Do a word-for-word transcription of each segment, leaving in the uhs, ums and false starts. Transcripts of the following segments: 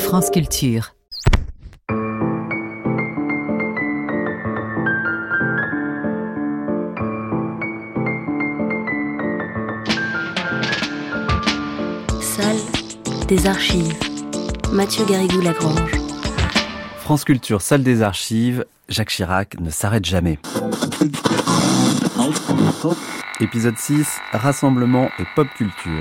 France Culture. Salle des archives. Mathieu Garrigou-Lagrange. France Culture, salle des archives. Jacques Chirac ne s'arrête jamais. Épisode six, rassemblement et pop culture.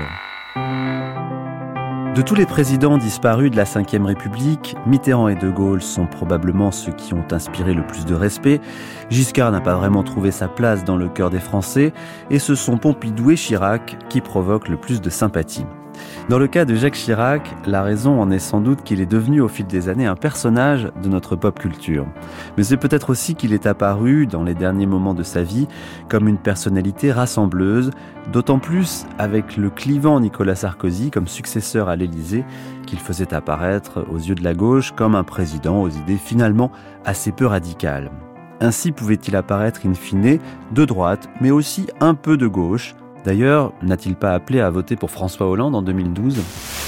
De tous les présidents disparus de la cinquième République, Mitterrand et De Gaulle sont probablement ceux qui ont inspiré le plus de respect. Giscard n'a pas vraiment trouvé sa place dans le cœur des Français, et ce sont Pompidou et Chirac qui provoquent le plus de sympathie. Dans le cas de Jacques Chirac, la raison en est sans doute qu'il est devenu au fil des années un personnage de notre pop culture. Mais c'est peut-être aussi qu'il est apparu, dans les derniers moments de sa vie, comme une personnalité rassembleuse, d'autant plus avec le clivant Nicolas Sarkozy comme successeur à l'Élysée, qu'il faisait apparaître aux yeux de la gauche comme un président aux idées finalement assez peu radicales. Ainsi pouvait-il apparaître in fine de droite, mais aussi un peu de gauche. D'ailleurs, n'a-t-il pas appelé à voter pour François Hollande en deux mille douze ?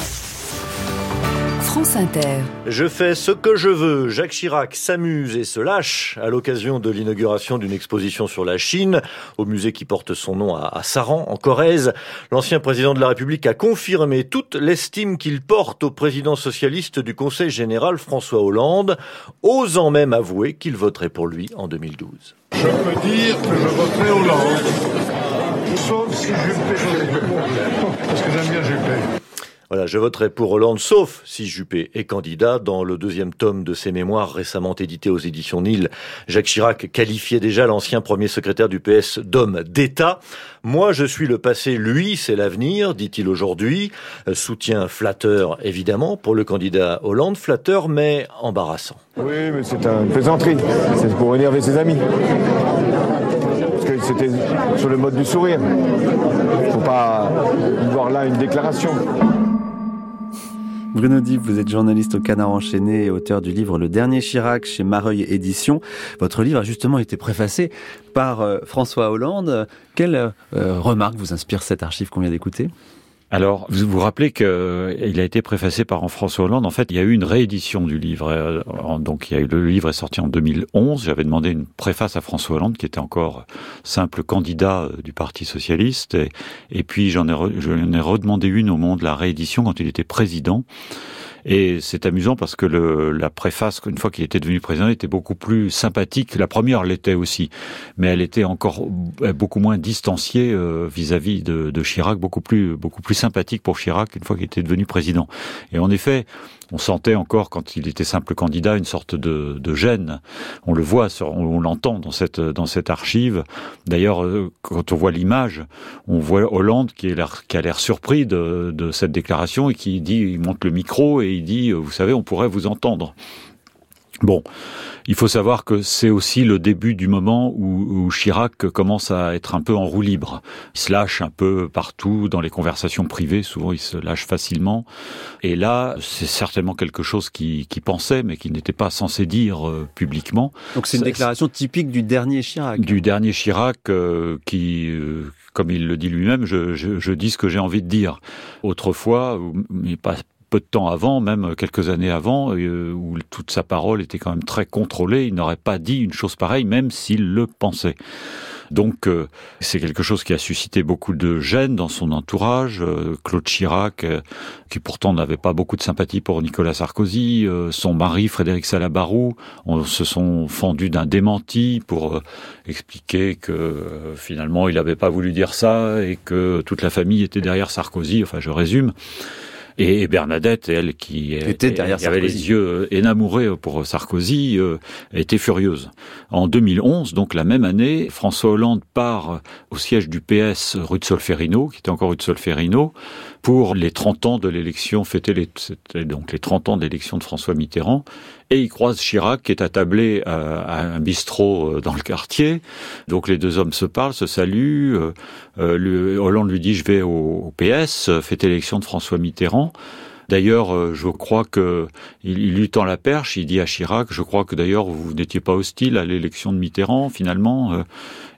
France Inter. Je fais ce que je veux. Jacques Chirac s'amuse et se lâche à l'occasion de l'inauguration d'une exposition sur la Chine au musée qui porte son nom à Saran, en Corrèze. L'ancien président de la République a confirmé toute l'estime qu'il porte au président socialiste du Conseil général François Hollande, osant même avouer qu'il voterait pour lui en deux mille douze. Je peux dire que je voterai Hollande. Sauf si Juppé, parce que j'aime bien Juppé. Voilà, je voterai pour Hollande, sauf si Juppé est candidat. Dans le deuxième tome de ses mémoires récemment édité aux éditions Nil, Jacques Chirac qualifiait déjà l'ancien premier secrétaire du P S d'homme d'État. Moi, je suis le passé, lui, c'est l'avenir, dit-il aujourd'hui. Soutien flatteur, évidemment, pour le candidat Hollande. Flatteur, mais embarrassant. Oui, mais c'est une plaisanterie. C'est pour énerver ses amis. C'était sur le mode du sourire. Il ne faut pas voir là une déclaration. Bruno Dib, vous êtes journaliste au Canard enchaîné et auteur du livre Le Dernier Chirac chez Mareuil Éditions. Votre livre a justement été préfacé par euh, François Hollande. Quelle euh, remarque vous inspire cette archive qu'on vient d'écouter ? Alors, vous vous rappelez qu'il a été préfacé par François Hollande. En fait, il y a eu une réédition du livre. Donc, il y a eu, le livre est sorti en deux mille onze. J'avais demandé une préface à François Hollande, qui était encore simple candidat du Parti socialiste. Et, et puis, j'en ai, re, j'en ai redemandé une au moment de la réédition, quand il était président. Et c'est amusant parce que le, la préface, une fois qu'il était devenu président, était beaucoup plus sympathique. La première l'était aussi, mais elle était encore beaucoup moins distanciée euh, vis-à-vis de, de Chirac, beaucoup plus, beaucoup plus sympathique pour Chirac une fois qu'il était devenu président. Et en effet, on sentait encore, quand il était simple candidat, une sorte de, de gêne. On le voit, on, on l'entend dans cette, dans cette archive. D'ailleurs, quand on voit l'image, on voit Hollande qui, est l'air, qui a l'air surpris de, de cette déclaration et qui dit, il monte le micro et il dit, vous savez, on pourrait vous entendre. Bon, il faut savoir que c'est aussi le début du moment où, où Chirac commence à être un peu en roue libre. Il se lâche un peu partout dans les conversations privées, souvent il se lâche facilement. Et là, c'est certainement quelque chose qu'il, qu'il pensait, mais qu'il n'était pas censé dire euh, publiquement. Donc c'est une c'est, déclaration typique du dernier Chirac. Du dernier Chirac euh, qui... Euh, comme il le dit lui-même, je, je, je dis ce que j'ai envie de dire. Autrefois, mais pas peu de temps avant, même quelques années avant, euh, où toute sa parole était quand même très contrôlée, il n'aurait pas dit une chose pareille, même s'il le pensait. Donc, euh, c'est quelque chose qui a suscité beaucoup de gêne dans son entourage. Euh, Claude Chirac, euh, qui pourtant n'avait pas beaucoup de sympathie pour Nicolas Sarkozy, euh, son mari Frédéric Salabarou, on se sont fendus d'un démenti pour euh, expliquer que euh, finalement il n'avait pas voulu dire ça et que toute la famille était derrière Sarkozy. Enfin, je résume. Et Bernadette, elle, qui était derrière qui avait Sarkozy. les yeux énamourés pour Sarkozy, euh, était furieuse. En deux mille onze, donc la même année, François Hollande part au siège du P S rue de Solferino, qui était encore rue de Solferino, pour les trente ans de l'élection, fêter les, c'était donc les trente ans d'élection de François Mitterrand. Et il croise Chirac, qui est attablé à, à un bistrot dans le quartier. Donc les deux hommes se parlent, se saluent. Euh, le, Hollande lui dit « Je vais au, au P S, fêter l'élection de François Mitterrand ». D'ailleurs, je crois que il, il lui tend la perche, il dit à Chirac, je crois que d'ailleurs vous n'étiez pas hostile à l'élection de Mitterrand, finalement.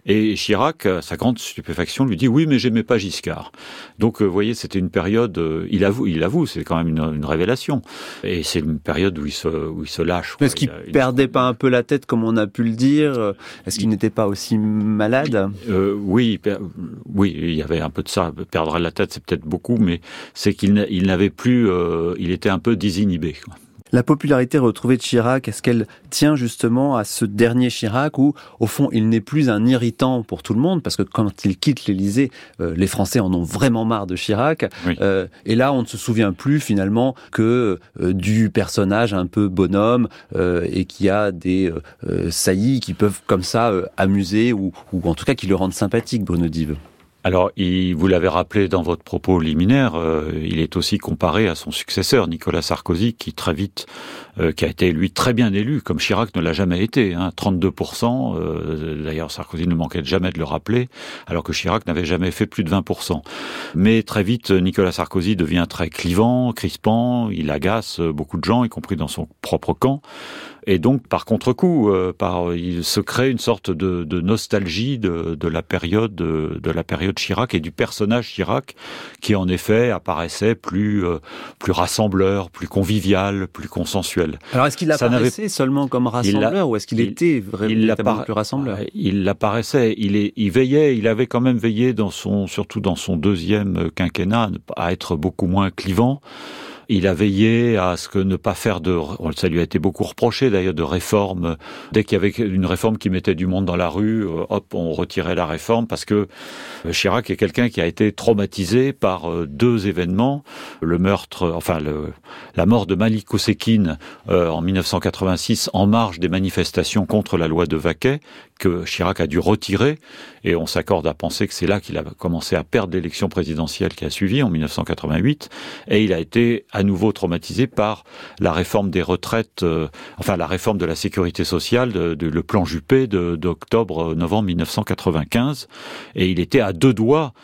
Et Chirac, à sa grande stupéfaction, lui dit « Oui, mais j'aimais pas Giscard ». Donc, vous voyez, c'était une période, euh, il avoue, il avoue, c'est quand même une, une révélation. Et c'est une période où il se, où il se lâche. Est-ce qu'il il, perdait il... pas un peu la tête, comme on a pu le dire? Est-ce qu'il n'était pas aussi malade? euh, Oui, per... oui, il y avait un peu de ça. Perdre la tête, c'est peut-être beaucoup, mais c'est qu'il il n'avait plus, euh, il était un peu désinhibé, quoi. La popularité retrouvée de Chirac, est-ce qu'elle tient justement à ce dernier Chirac où, au fond, il n'est plus un irritant pour tout le monde? Parce que quand il quitte l'Élysée, euh, les Français en ont vraiment marre de Chirac. Oui. Euh, et là, on ne se souvient plus finalement que euh, du personnage un peu bonhomme euh, et qui a des euh, saillies qui peuvent comme ça euh, amuser ou, ou en tout cas qui le rendent sympathique, Bruno Dive. Alors, il, vous l'avez rappelé dans votre propos liminaire, euh, il est aussi comparé à son successeur, Nicolas Sarkozy, qui très vite, euh, qui a été lui très bien élu, comme Chirac ne l'a jamais été, hein, trente-deux pour cent. Euh, d'ailleurs, Sarkozy ne manquait jamais de le rappeler, alors que Chirac n'avait jamais fait plus de vingt pour cent. Mais très vite, Nicolas Sarkozy devient très clivant, crispant, il agace beaucoup de gens, y compris dans son propre camp. Et donc, par contre-coup, euh, par, il se crée une sorte de, de nostalgie de, de la période, de, de la période Chirac et du personnage Chirac, qui en effet apparaissait plus, euh, plus rassembleur, plus convivial, plus consensuel. Alors, est-ce qu'il apparaissait seulement comme rassembleur ou est-ce qu'il il, était vraiment il plus rassembleur? Il apparaissait, il, est, il veillait, il avait quand même veillé dans son, surtout dans son deuxième quinquennat, à être beaucoup moins clivant. Il a veillé à ce que ne pas faire de... Ça lui a été beaucoup reproché d'ailleurs de réforme. Dès qu'il y avait une réforme qui mettait du monde dans la rue, hop, on retirait la réforme parce que Chirac est quelqu'un qui a été traumatisé par deux événements. Le meurtre, enfin le, la mort de Malik Oussekine euh, en dix-neuf cent quatre-vingt-six en marge des manifestations contre la loi de Vaquet que Chirac a dû retirer. Et on s'accorde à penser que c'est là qu'il a commencé à perdre l'élection présidentielle qui a suivi en dix-neuf cent quatre-vingt-huit. Et il a été à nouveau traumatisé par la réforme des retraites, euh, enfin la réforme de la sécurité sociale, de, de, le plan Juppé de, d'octobre-novembre dix-neuf cent quatre-vingt-quinze. Et il était à deux doigts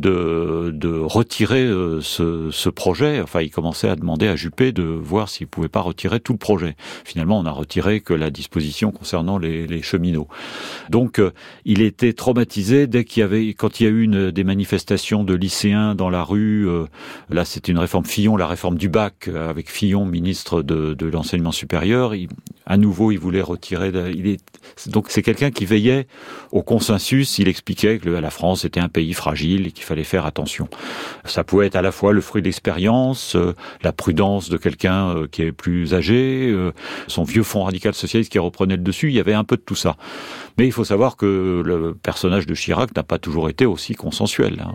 de, de retirer euh, ce, ce projet. Enfin, il commençait à demander à Juppé de voir s'il pouvait pas retirer tout le projet. Finalement, on a retiré que la disposition concernant les, les cheminots. Donc, euh, il était traumatisé dès qu'il y avait, quand il y a eu une, des manifestations de lycéens dans la rue. Euh, là, c'était une réforme Fillon, la réforme du bac, avec Fillon, ministre de, de l'enseignement supérieur. Il, à nouveau, il voulait retirer. Il est, donc, c'est quelqu'un qui veillait au consensus. Il expliquait que la France était un pays fragile et qu'il fallait faire attention. Ça pouvait être à la fois le fruit de l'expérience, euh, la prudence de quelqu'un euh, qui est plus âgé, euh, son vieux Front radical socialiste qui reprenait le dessus. Il y avait un peu de tout ça. Mais il faut savoir que le personnage de Chirac n'a pas toujours été aussi consensuel, hein.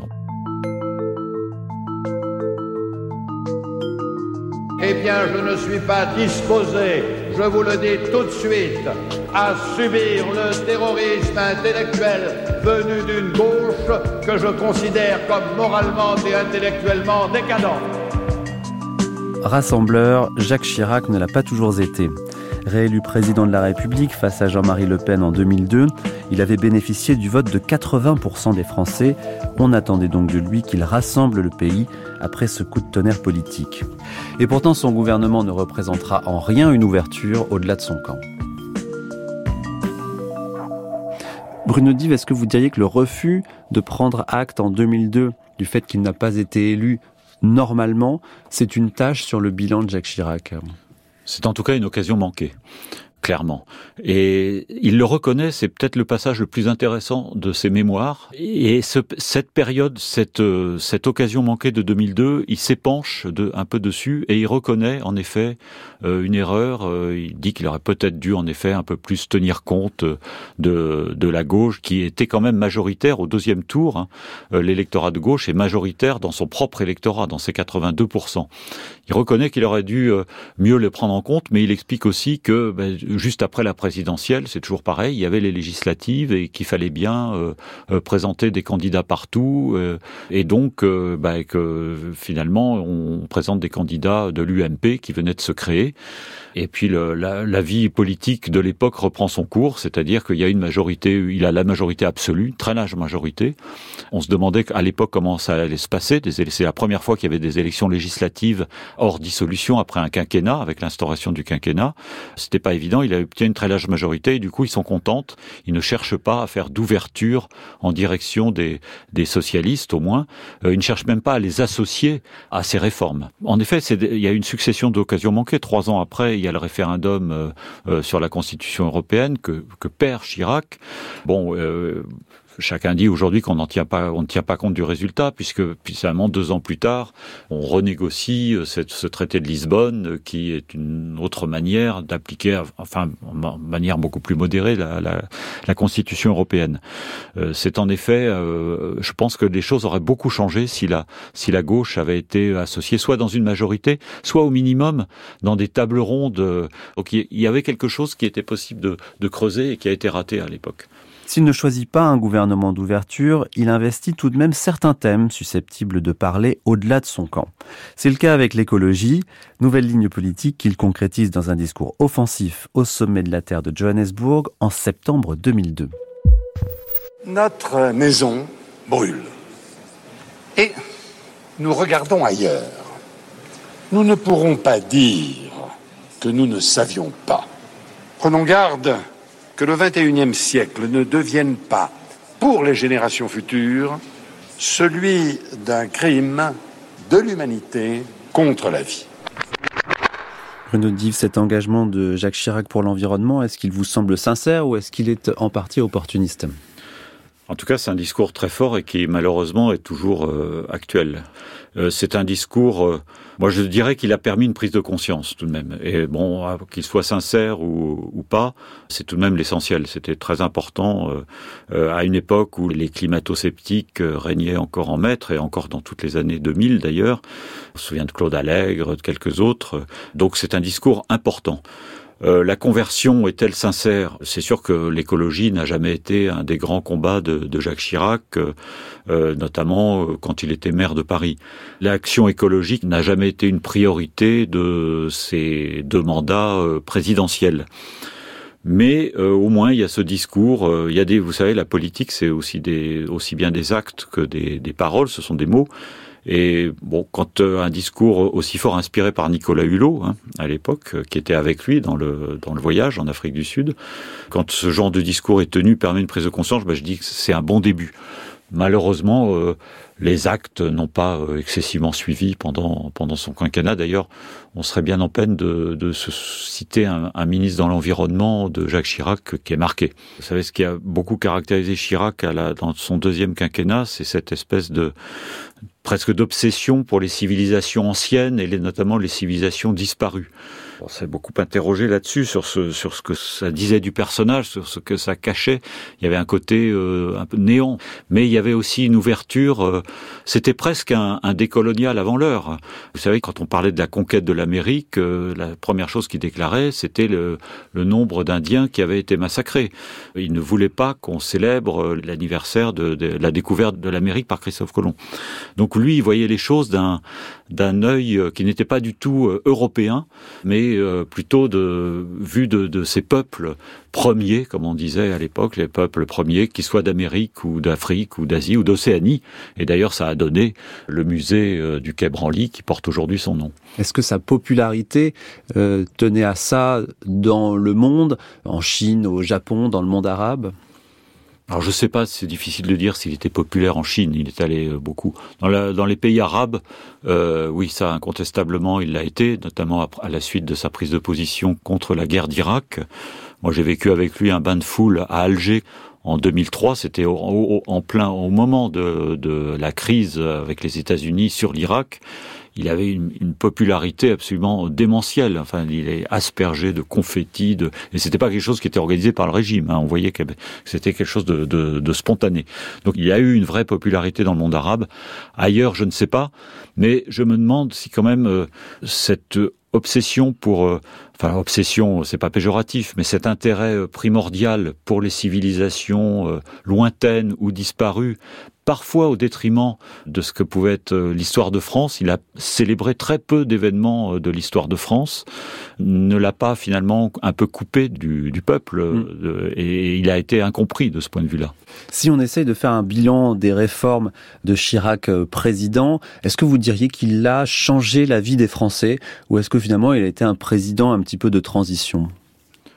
Eh bien, je ne suis pas disposé, je vous le dis tout de suite, à subir le terrorisme intellectuel venu d'une gauche que je considère comme moralement et intellectuellement décadente. Rassembleur, Jacques Chirac ne l'a pas toujours été. Réélu président de la République face à Jean-Marie Le Pen en deux mille deux, il avait bénéficié du vote de quatre-vingts pour cent des Français. On attendait donc de lui qu'il rassemble le pays après ce coup de tonnerre politique. Et pourtant, son gouvernement ne représentera en rien une ouverture au-delà de son camp. Bruno Dive, est-ce que vous diriez que le refus de prendre acte en deux mille deux du fait qu'il n'a pas été élu normalement, c'est une tâche sur le bilan de Jacques Chirac? C'est en tout cas une occasion manquée, clairement. Et il le reconnaît, c'est peut-être le passage le plus intéressant de ses mémoires. Et ce, cette période, cette, cette occasion manquée de deux mille deux, il s'épanche de, un peu dessus et il reconnaît en effet euh, une erreur. Euh, il dit qu'il aurait peut-être dû en effet un peu plus tenir compte de, de la gauche qui était quand même majoritaire au deuxième tour. Hein. Euh, l'électorat de gauche est majoritaire dans son propre électorat, dans ses quatre-vingt-deux pour cent. Il reconnaît qu'il aurait dû euh, mieux le prendre en compte, mais il explique aussi que ben, juste après la présidentielle, c'est toujours pareil, il y avait les législatives et qu'il fallait bien euh, euh, présenter des candidats partout euh, et donc euh, ben, que finalement on présente des candidats de l'U M P qui venaient de se créer. Et puis le, la, la vie politique de l'époque reprend son cours, c'est-à-dire qu'il y a une majorité, il a la majorité absolue, une très large majorité. On se demandait à l'époque comment ça allait se passer. C'est la première fois qu'il y avait des élections législatives hors dissolution après un quinquennat, avec l'instauration du quinquennat. C'était pas évident. il obtient une très large majorité et du coup ils sont contents. Ils ne cherchent pas à faire d'ouverture en direction des, des socialistes au moins. Euh, ils ne cherchent même pas à les associer à ces réformes. En effet, c'est, il y a une succession d'occasions manquées. Trois ans après, il y a le référendum euh, euh, sur la Constitution européenne que, que perd Chirac. Bon... Euh, Chacun dit aujourd'hui qu'on n'en tient pas, on ne tient pas compte du résultat, puisque finalement deux ans plus tard, on renégocie cette, ce traité de Lisbonne, qui est une autre manière d'appliquer, enfin, de manière beaucoup plus modérée, la, la, la Constitution européenne. Euh, c'est en effet, euh, je pense que les choses auraient beaucoup changé si la, si la gauche avait été associée, soit dans une majorité, soit au minimum dans des tables rondes. Donc il y avait quelque chose qui était possible de, de creuser et qui a été raté à l'époque. S'il ne choisit pas un gouvernement d'ouverture, il investit tout de même certains thèmes susceptibles de parler au-delà de son camp. C'est le cas avec l'écologie, nouvelle ligne politique qu'il concrétise dans un discours offensif au sommet de la Terre de Johannesburg en septembre deux mille deux. Notre maison brûle. Et nous regardons ailleurs. Nous ne pourrons pas dire que nous ne savions pas. Prenons garde que le vingt et unième siècle ne devienne pas, pour les générations futures, celui d'un crime de l'humanité contre la vie. Bruno Dive, cet engagement de Jacques Chirac pour l'environnement, est-ce qu'il vous semble sincère ou est-ce qu'il est en partie opportuniste ? En tout cas, c'est un discours très fort et qui, malheureusement, est toujours euh, actuel. Euh, c'est un discours, euh, moi je dirais qu'il a permis une prise de conscience tout de même. Et bon, qu'il soit sincère ou, ou pas, c'est tout de même l'essentiel. C'était très important euh, euh, à une époque où les climato-sceptiques euh, régnaient encore en maître, et encore dans toutes les années deux mille d'ailleurs. On se souvient de Claude Allègre, de quelques autres. Donc c'est un discours important. Euh, la conversion est-elle sincère ? C'est sûr que l'écologie n'a jamais été un des grands combats de, de Jacques Chirac, euh, notamment euh, quand il était maire de Paris. L'action écologique n'a jamais été une priorité de ses deux mandats euh, présidentiels. Mais euh, au moins il y a ce discours. Euh, il y a des, vous savez, la politique c'est aussi des, aussi bien des actes que des, des paroles. Ce sont des mots. Et bon, quand euh, un discours aussi fort inspiré par Nicolas Hulot, hein, à l'époque, euh, qui était avec lui dans le dans le voyage en Afrique du Sud, quand ce genre de discours est tenu, permet une prise de conscience, ben, je dis que c'est un bon début. Malheureusement, euh, les actes n'ont pas euh, excessivement suivi pendant pendant son quinquennat. D'ailleurs, on serait bien en peine de, de se citer un, un ministre dans l'environnement de Jacques Chirac qui est marqué. Vous savez, ce qui a beaucoup caractérisé Chirac à la, dans son deuxième quinquennat, c'est cette espèce de presque d'obsession pour les civilisations anciennes et les, notamment les civilisations disparues. On s'est beaucoup interrogé là-dessus, sur ce, sur ce que ça disait du personnage, sur ce que ça cachait. Il y avait un côté euh, un peu néant, mais il y avait aussi une ouverture. Euh, c'était presque un, un décolonial avant l'heure. Vous savez, quand on parlait de la conquête de l'Amérique, euh, la première chose qu'il déclarait, c'était le, le nombre d'Indiens qui avaient été massacrés. Il ne voulait pas qu'on célèbre l'anniversaire de, de la découverte de l'Amérique par Christophe Colomb. Donc lui, il voyait les choses d'un d'un œil qui n'était pas du tout euh, européen, mais euh, plutôt de vu de, de ces peuples premiers, comme on disait à l'époque, les peuples premiers, qu'ils soient d'Amérique ou d'Afrique ou d'Asie ou d'Océanie. Et d'ailleurs, ça a donné le musée euh, du Quai Branly qui porte aujourd'hui son nom. Est-ce que sa popularité euh, tenait à ça dans le monde, en Chine, au Japon, dans le monde arabe ? Alors je sais pas, c'est difficile de dire s'il était populaire en Chine, il est allé beaucoup. Dans, la, dans les pays arabes, euh, oui, ça incontestablement il l'a été, notamment à, à la suite de sa prise de position contre la guerre d'Irak. Moi j'ai vécu avec lui un bain de foule à Alger en deux mille trois, c'était au, au, en plein au moment de, de la crise avec les États-Unis sur l'Irak. Il avait une, une popularité absolument démentielle. Enfin, il est aspergé de confettis, de... et c'était pas quelque chose qui était organisé par le régime. Hein. On voyait que c'était quelque chose de, de, de spontané. Donc, il y a eu une vraie popularité dans le monde arabe. Ailleurs, je ne sais pas, mais je me demande si quand même euh, cette obsession pour, euh, enfin obsession, c'est pas péjoratif, mais cet intérêt primordial pour les civilisations euh, lointaines ou disparues, parfois au détriment de ce que pouvait être l'histoire de France. Il a célébré très peu d'événements de l'histoire de France, ne l'a pas finalement un peu coupé du, du peuple, mmh. et il a été incompris de ce point de vue-là. Si on essaye de faire un bilan des réformes de Chirac président, est-ce que vous diriez qu'il a changé la vie des Français, ou est-ce que finalement il a été un président un petit peu de transition ?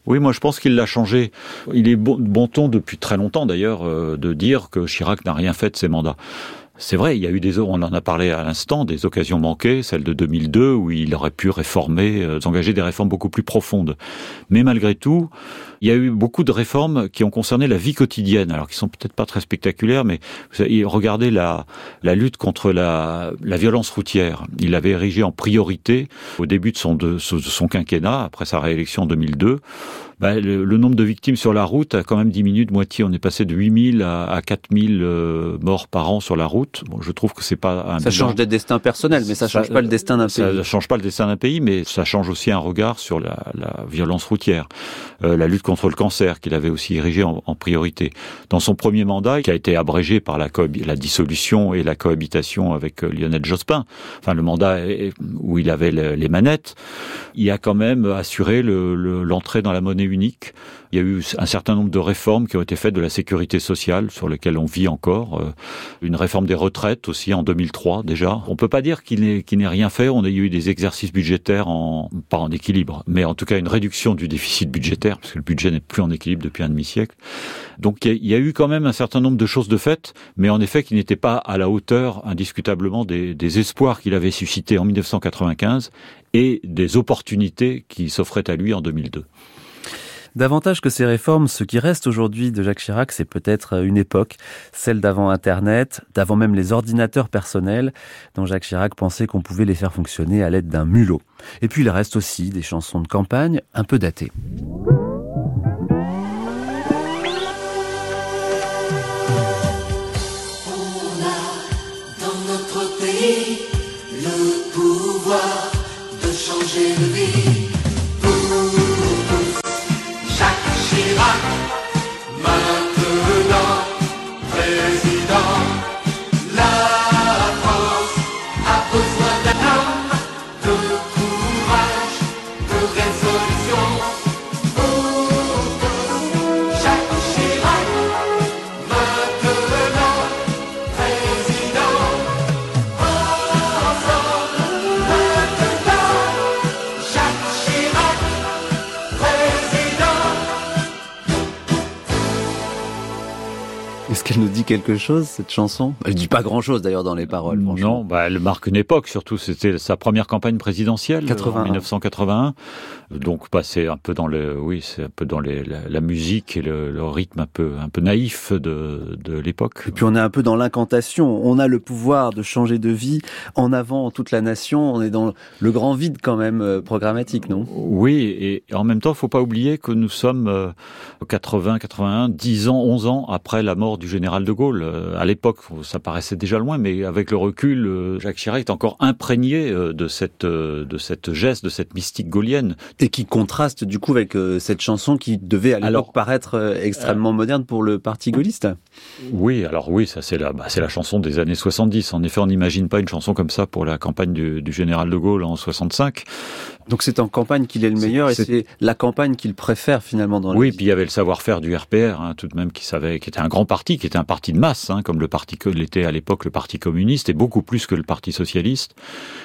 Oui, moi je pense qu'il l'a changé. Il est bon, bon ton depuis très longtemps d'ailleurs euh, de dire que Chirac n'a rien fait de ses mandats. C'est vrai, il y a eu des, on en a parlé à l'instant, des occasions manquées, celle de deux mille deux où il aurait pu réformer, euh, engager des réformes beaucoup plus profondes. Mais malgré tout, il y a eu beaucoup de réformes qui ont concerné la vie quotidienne, alors qui sont peut-être pas très spectaculaires, mais regardez la, la lutte contre la, la violence routière. Il l'avait érigée en priorité au début de son, de, de son quinquennat, après sa réélection en deux mille deux. Ben, le, le nombre de victimes sur la route a quand même diminué de moitié. On est passé de huit mille à, à quatre mille euh, morts par an sur la route. Bon, je trouve que c'est pas un Ça bilan. change des destins personnels, mais ça change ça, pas le destin d'un pays. Ça change pas le destin d'un pays, mais ça change aussi un regard sur la, la violence routière. Euh, la lutte contre le cancer, qu'il avait aussi érigé en, en priorité. Dans son premier mandat, qui a été abrégé par la, cohab- la dissolution et la cohabitation avec euh, Lionel Jospin, enfin le mandat où il avait le, les manettes, il a quand même assuré le, le, l'entrée dans la monnaie unique. Il y a eu un certain nombre de réformes qui ont été faites de la sécurité sociale, sur lesquelles on vit encore. Une réforme des retraites aussi en deux mille trois déjà. On peut pas dire qu'il n'ait, qu'il n'ait rien fait. On a eu des exercices budgétaires en, pas en équilibre, mais en tout cas une réduction du déficit budgétaire, parce que le budget n'est plus en équilibre depuis un demi-siècle. Donc il y a eu quand même un certain nombre de choses de faites, mais en effet qui n'étaient pas à la hauteur, indiscutablement, des, des espoirs qu'il avait suscités en dix-neuf cent quatre-vingt-quinze et des opportunités qui s'offraient à lui en deux mille deux. Davantage que ces réformes, ce qui reste aujourd'hui de Jacques Chirac, c'est peut-être une époque, celle d'avant Internet, d'avant même les ordinateurs personnels, dont Jacques Chirac pensait qu'on pouvait les faire fonctionner à l'aide d'un mulot. Et puis il reste aussi des chansons de campagne un peu datées. On a dans notre pays le pouvoir de changer de vie. Est-ce qu'elle nous dit quelque chose, cette chanson ? Elle dit pas grand-chose d'ailleurs dans les paroles. Non, bah elle marque une époque surtout. C'était sa première campagne présidentielle quatre-vingt-un. En dix-neuf cent quatre-vingt-un. Donc, bah, c'est un peu dans le, oui, c'est un peu dans les, la, la musique et le, le rythme un peu, un peu naïf de, de l'époque. Et puis on est un peu dans l'incantation. On a le pouvoir de changer de vie en avant toute la nation. On est dans le grand vide quand même programmatique, non ? Oui, et en même temps, faut pas oublier que nous sommes euh, quatre-vingts, quatre-vingt-un, dix ans, onze ans après la mort du général de Gaulle. Euh, à l'époque, ça paraissait déjà loin, mais avec le recul, euh, Jacques Chirac est encore imprégné euh, de cette, euh, de cette geste, de cette mystique gaulienne. Et qui contraste du coup avec euh, cette chanson qui devait à l'époque alors, paraître euh, extrêmement euh, moderne pour le parti gaulliste. Oui, alors oui, ça c'est la, bah, c'est la chanson des années soixante-dix. En effet, on n'imagine pas une chanson comme ça pour la campagne du, du général de Gaulle en soixante-cinq. Donc c'est en campagne qu'il est le meilleur c'est, et c'est, c'est la campagne qu'il préfère finalement dans la Oui, vie. Puis il y avait le savoir-faire du R P R, hein, tout de même, qui savait, qui était un grand parti, qui était un parti de masse, hein, comme le parti que l'était à l'époque le Parti communiste, et beaucoup plus que le Parti socialiste.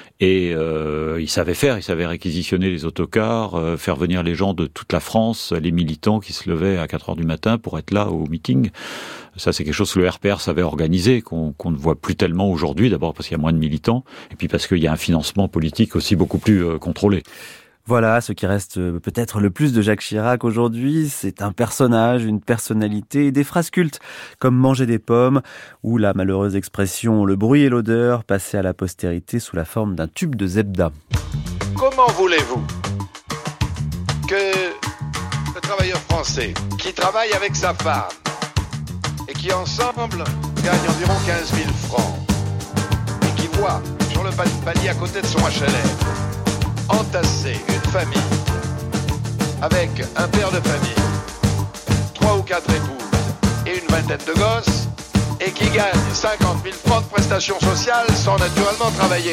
Et euh, il savait faire, il savait réquisitionner les autocars, euh, faire venir les gens de toute la France, les militants qui se levaient à quatre heures du matin pour être là au meeting. Ça, c'est quelque chose que le R P R savait organiser, qu'on, qu'on ne voit plus tellement aujourd'hui, d'abord parce qu'il y a moins de militants, et puis parce qu'il y a un financement politique aussi beaucoup plus euh, contrôlé. Voilà, ce qui reste peut-être le plus de Jacques Chirac aujourd'hui, c'est un personnage, une personnalité et des phrases cultes, comme manger des pommes, ou la malheureuse expression « le bruit et l'odeur » passée à la postérité sous la forme d'un tube de Zebda. Comment voulez-vous que le travailleur français, qui travaille avec sa femme, et qui ensemble gagne environ quinze mille francs, et qui voit sur le palier à côté de son H L M, entasser une famille avec un père de famille, trois ou quatre épouses et une vingtaine de gosses, et qui gagne cinquante mille francs de prestations sociales sans naturellement travailler.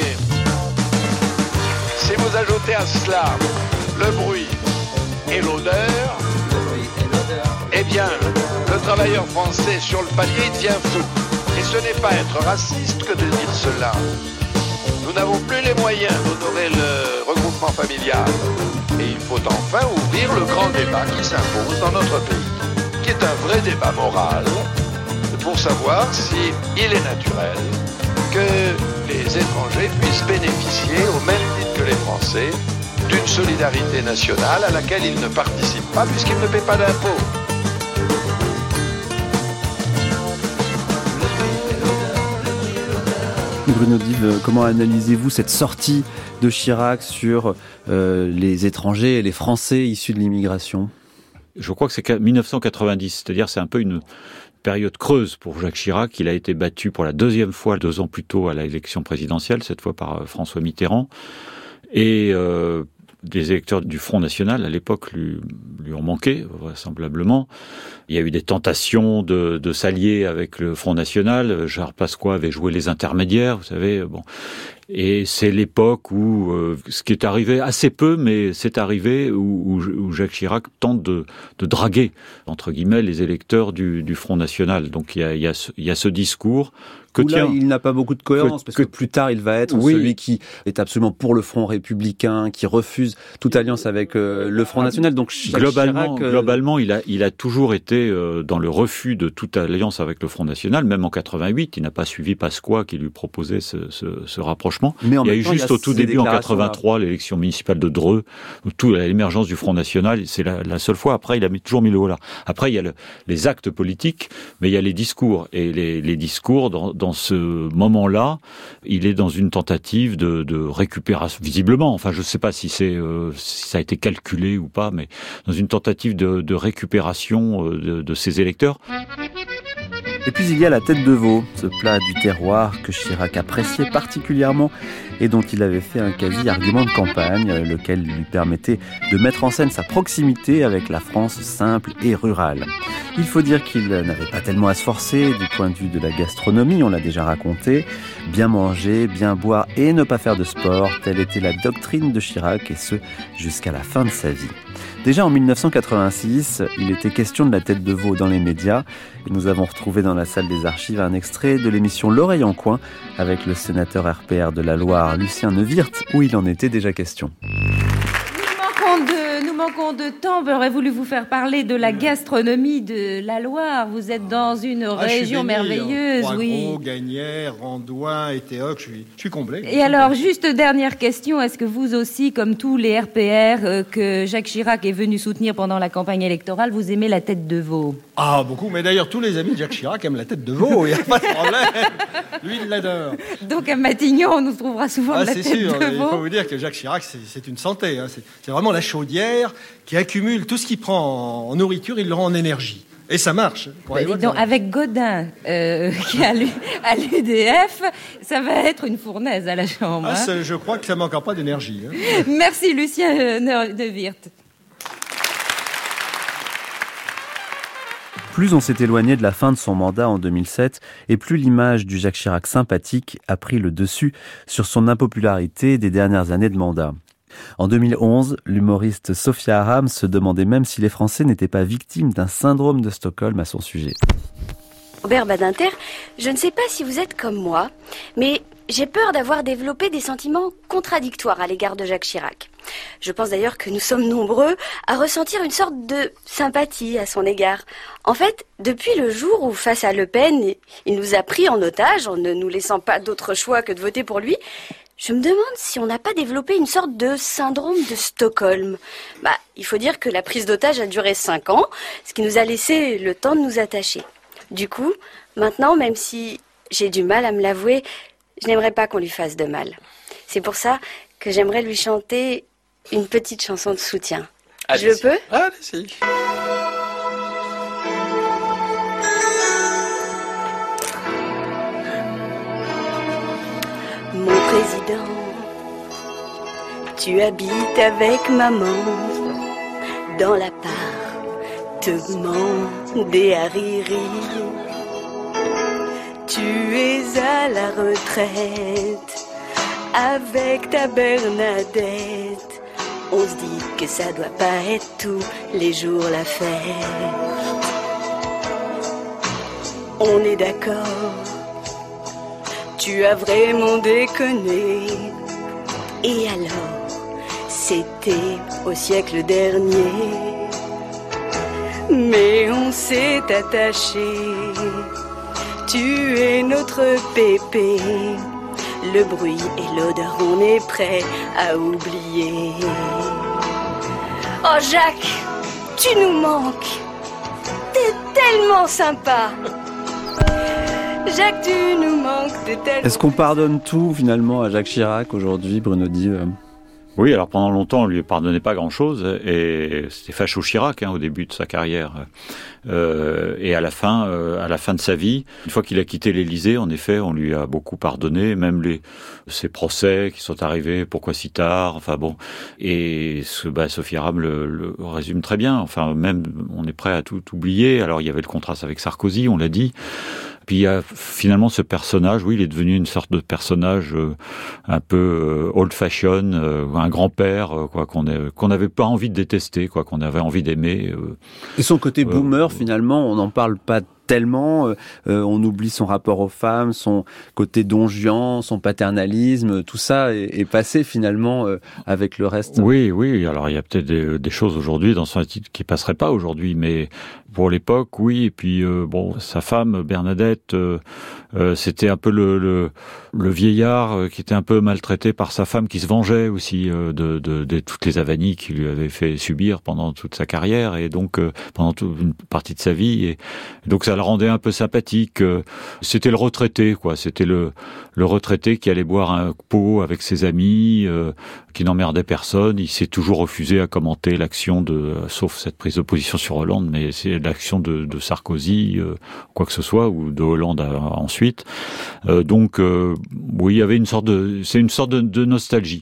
Si vous ajoutez à cela le bruit et l'odeur, eh bien, le travailleur français sur le palier devient fou. Et ce n'est pas être raciste que de dire cela. Nous n'avons plus les moyens d'honorer le regroupement familial. Et il faut enfin ouvrir le grand débat qui s'impose dans notre pays, qui est un vrai débat moral, pour savoir si il est naturel que les étrangers puissent bénéficier, au même titre que les Français, d'une solidarité nationale à laquelle ils ne participent pas puisqu'ils ne paient pas d'impôts. Bruno Dive, comment analysez-vous cette sortie de Chirac sur euh, les étrangers et les Français issus de l'immigration ? Je crois que c'est dix-neuf cent quatre-vingt-dix, c'est-à-dire c'est un peu une période creuse pour Jacques Chirac. Il a été battu pour la deuxième fois, deux ans plus tôt, à l'élection présidentielle, cette fois par François Mitterrand. Et euh, des électeurs du Front National, à l'époque, lui, lui ont manqué, vraisemblablement. Il y a eu des tentations de, de s'allier avec le Front National. Gérard Pasqua avait joué les intermédiaires, vous savez. Bon. Et c'est l'époque où, euh, ce qui est arrivé assez peu, mais c'est arrivé, où, où, où Jacques Chirac tente de, de draguer, entre guillemets, les électeurs du, du Front National. Donc il y a, il y a, ce, il y a ce discours que où là, tient... il n'a pas beaucoup de cohérence, que, parce que, que plus tard, il va être oui. celui qui est absolument pour le Front républicain, qui refuse toute alliance avec euh, le Front National. Donc Jacques globalement, Chirac, euh... globalement, il a, il a toujours été euh, dans le refus de toute alliance avec le Front National. Même en quatre-vingt-huit, il n'a pas suivi Pasqua qui lui proposait ce, ce, ce rapprochement. Mais en il y a eu temps, juste il y a au tout début, en quatre-vingt-trois, l'élection municipale de Dreux, où tout l'émergence du Front National, c'est la, la seule fois. Après, il a mis, toujours mis le haut là. Après, il y a le, les actes politiques, mais il y a les discours. Et les, les discours, dans, dans ce moment-là, il est dans une tentative de, de récupération, visiblement. Enfin, je ne sais pas si, c'est, euh, si ça a été calculé ou pas, mais dans une tentative de, de récupération de, de ses électeurs. Et puis il y a la tête de veau, ce plat du terroir que Chirac appréciait particulièrement et dont il avait fait un quasi-argument de campagne, lequel lui permettait de mettre en scène sa proximité avec la France simple et rurale. Il faut dire qu'il n'avait pas tellement à se forcer du point de vue de la gastronomie, on l'a déjà raconté. Bien manger, bien boire et ne pas faire de sport, telle était la doctrine de Chirac, et ce, jusqu'à la fin de sa vie. Déjà en dix-neuf cent quatre-vingt-six, il était question de la tête de veau dans les médias et nous avons retrouvé dans la salle des archives un extrait de l'émission L'Oreille en coin avec le sénateur R P R de la Loire, Lucien Neuwirth, où il en était déjà question. De, nous manquons de temps. J'aurais voulu vous faire parler de la gastronomie de la Loire. Vous êtes dans une ah, région merveilleuse. Poireaux, oui. Gagnières, Randoin, Étéoc, je suis, je suis comblé. Et alors, juste dernière question, est-ce que vous aussi, comme tous les R P R euh, que Jacques Chirac est venu soutenir pendant la campagne électorale, vous aimez la tête de veau? Ah, beaucoup. Mais d'ailleurs, tous les amis de Jacques Chirac aiment la tête de veau. Il n'y a pas de problème. Lui, il l'adore. Donc, à Matignon, on nous trouvera souvent ah, de la c'est tête sûr. de veau. Il faut vous dire que Jacques Chirac, c'est, c'est une santé. Hein. C'est, c'est vraiment la chaudière qui accumule tout ce qu'il prend en nourriture, il le rend en énergie. Et ça marche. Bah, donc, avec Godin, euh, qui est à l'U D F, ça va être une fournaise à la chambre. Ah, hein. Je crois que ça ne manquera pas d'énergie. Hein. Merci, Lucien Neuwirth. Plus on s'est éloigné de la fin de son mandat en deux mille sept, et plus l'image du Jacques Chirac sympathique a pris le dessus sur son impopularité des dernières années de mandat. En deux mille onze, l'humoriste Sophia Aram se demandait même si les Français n'étaient pas victimes d'un syndrome de Stockholm à son sujet. Robert Badinter, je ne sais pas si vous êtes comme moi, mais j'ai peur d'avoir développé des sentiments contradictoires à l'égard de Jacques Chirac. Je pense d'ailleurs que nous sommes nombreux à ressentir une sorte de sympathie à son égard. En fait, depuis le jour où, face à Le Pen, il nous a pris en otage en ne nous laissant pas d'autre choix que de voter pour lui, je me demande si on n'a pas développé une sorte de syndrome de Stockholm. Bah, il faut dire que la prise d'otage a duré cinq ans, ce qui nous a laissé le temps de nous attacher. Du coup, maintenant, même si j'ai du mal à me l'avouer, je n'aimerais pas qu'on lui fasse de mal. C'est pour ça que j'aimerais lui chanter une petite chanson de soutien. Allez-y. Je peux ? Allez-y. Mon président, tu habites avec maman dans l'appartement des Hariri. Tu es à la retraite avec ta Bernadette. On se dit que ça doit pas être tous les jours la fête. On est d'accord, tu as vraiment déconné. Et alors, c'était au siècle dernier. Mais on s'est attaché. Tu es notre pépé. Le bruit et l'odeur, on est prêt à oublier. Oh Jacques, tu nous manques. T'es tellement sympa. Jacques, tu nous manques, t'es tellement... Est-ce qu'on pardonne tout finalement à Jacques Chirac aujourd'hui, Bruno Dive ? Oui, alors pendant longtemps, on lui pardonnait pas grand-chose, et c'était Facho Chirac hein, au début de sa carrière. Euh, et à la fin, euh, à la fin de sa vie, une fois qu'il a quitté l'Élysée, en effet, on lui a beaucoup pardonné, même les ses procès qui sont arrivés, pourquoi si tard, enfin bon. Et ce, bah, Sophie Aram le, le résume très bien. Enfin, même on est prêt à tout oublier. Alors il y avait le contraste avec Sarkozy, on l'a dit. Puis il y a finalement ce personnage, oui, il est devenu une sorte de personnage euh, un peu euh, old-fashion, euh, un grand-père, euh, quoi, qu'on est, qu'on n'avait pas envie de détester, quoi, qu'on avait envie d'aimer. Euh, Et son côté euh, boomer, finalement, on n'en parle pas tellement, euh, on oublie son rapport aux femmes, son côté don Juan, son paternalisme, tout ça est, est passé finalement euh, avec le reste. Oui, oui, alors il y a peut-être des, des choses aujourd'hui dans son attitude qui passeraient pas aujourd'hui, mais pour l'époque, oui. Et puis euh, bon, sa femme Bernadette, euh, euh, c'était un peu le, le, le vieillard qui était un peu maltraité par sa femme, qui se vengeait aussi euh, de, de, de toutes les avanies qu'il lui avait fait subir pendant toute sa carrière et donc euh, pendant toute une partie de sa vie. Et, et donc ça le rendait un peu sympathique. C'était le retraité, quoi. C'était le, le retraité qui allait boire un pot avec ses amis, euh, qui n'emmerdait personne. Il s'est toujours refusé à commenter l'action de, sauf cette prise de position sur Hollande, mais c'est l'action de, de Sarkozy, euh, quoi que ce soit, ou de Hollande à, ensuite. Euh, donc, euh, oui, il y avait une sorte de, c'est une sorte de, de nostalgie.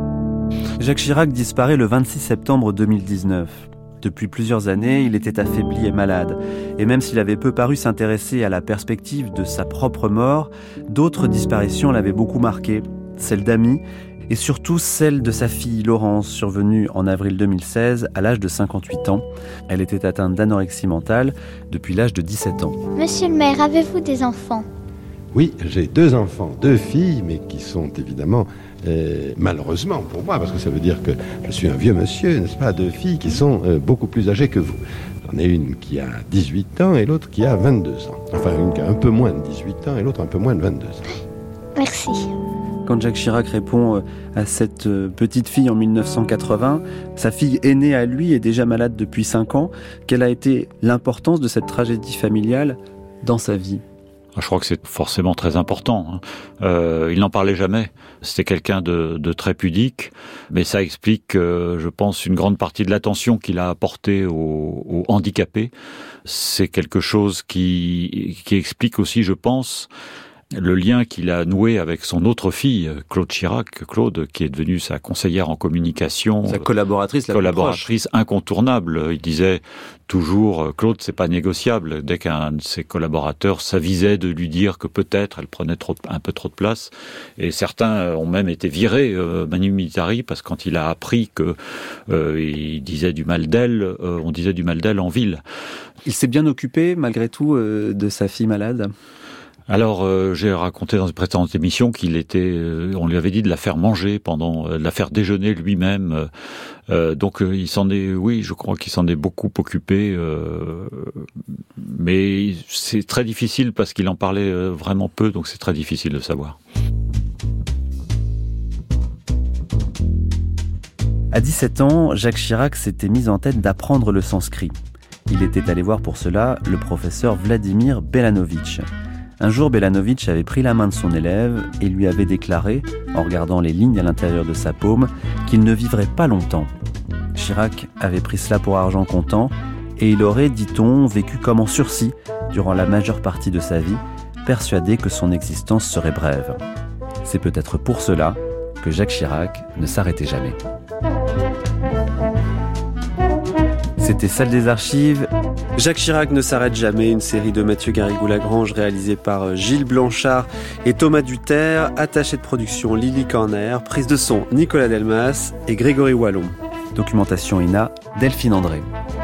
Jacques Chirac disparaît le vingt-six septembre deux mille dix-neuf. Depuis plusieurs années, il était affaibli et malade. Et même s'il avait peu paru s'intéresser à la perspective de sa propre mort, d'autres disparitions l'avaient beaucoup marqué. Celle d'amis, et surtout celle de sa fille Laurence, survenue en avril deux mille seize à l'âge de cinquante-huit ans. Elle était atteinte d'anorexie mentale depuis l'âge de dix-sept ans. Monsieur le maire, avez-vous des enfants ? Oui, j'ai deux enfants, deux filles, mais qui sont évidemment... Euh, malheureusement pour moi, parce que ça veut dire que je suis un vieux monsieur, n'est-ce pas, deux filles qui sont euh, beaucoup plus âgées que vous. J'en ai une qui a dix-huit ans et l'autre qui a vingt-deux ans. Enfin, une qui a un peu moins de dix-huit ans et l'autre un peu moins de vingt-deux ans. Merci. Quand Jacques Chirac répond à cette petite fille en mille neuf cent quatre-vingts, sa fille aînée à lui est déjà malade depuis cinq ans. Quelle a été l'importance de cette tragédie familiale dans sa vie ? Je crois que c'est forcément très important. Euh, il n'en parlait jamais. C'était quelqu'un de, de très pudique, mais ça explique, euh, je pense, une grande partie de l'attention qu'il a apportée aux, aux handicapés. C'est quelque chose qui, qui explique aussi, je pense, le lien qu'il a noué avec son autre fille, Claude Chirac, Claude, qui est devenue sa conseillère en communication. Sa collaboratrice, la collaboratrice incontournable. Il disait toujours, Claude, c'est pas négociable. Dès qu'un de ses collaborateurs s'avisait de lui dire que peut-être elle prenait trop, un peu trop de place. Et certains ont même été virés, euh, manu militari, parce que quand il a appris que, euh, il disait du mal d'elle, euh, on disait du mal d'elle en ville. Il s'est bien occupé, malgré tout, euh, de sa fille malade? Alors, euh, j'ai raconté dans une précédente émission qu'il était, euh, on lui avait dit de la faire manger pendant, euh, de la faire déjeuner lui-même. Euh, donc, euh, il s'en est, oui, je crois qu'il s'en est beaucoup occupé. Euh, mais c'est très difficile parce qu'il en parlait euh, vraiment peu, donc c'est très difficile de savoir. À dix-sept ans, Jacques Chirac s'était mis en tête d'apprendre le sanskrit. Il était allé voir pour cela le professeur Vladimir Belanovitch. Un jour, Belanovitch avait pris la main de son élève et lui avait déclaré, en regardant les lignes à l'intérieur de sa paume, qu'il ne vivrait pas longtemps. Chirac avait pris cela pour argent comptant et il aurait, dit-on, vécu comme en sursis durant la majeure partie de sa vie, persuadé que son existence serait brève. C'est peut-être pour cela que Jacques Chirac ne s'arrêtait jamais. C'était Salle des Archives. Jacques Chirac ne s'arrête jamais, une série de Mathieu Garrigou-Lagrange réalisée par Gilles Blanchard et Thomas Duterre, attaché de production Lily Corner, prise de son Nicolas Delmas et Grégory Wallon. Documentation I N A, Delphine André.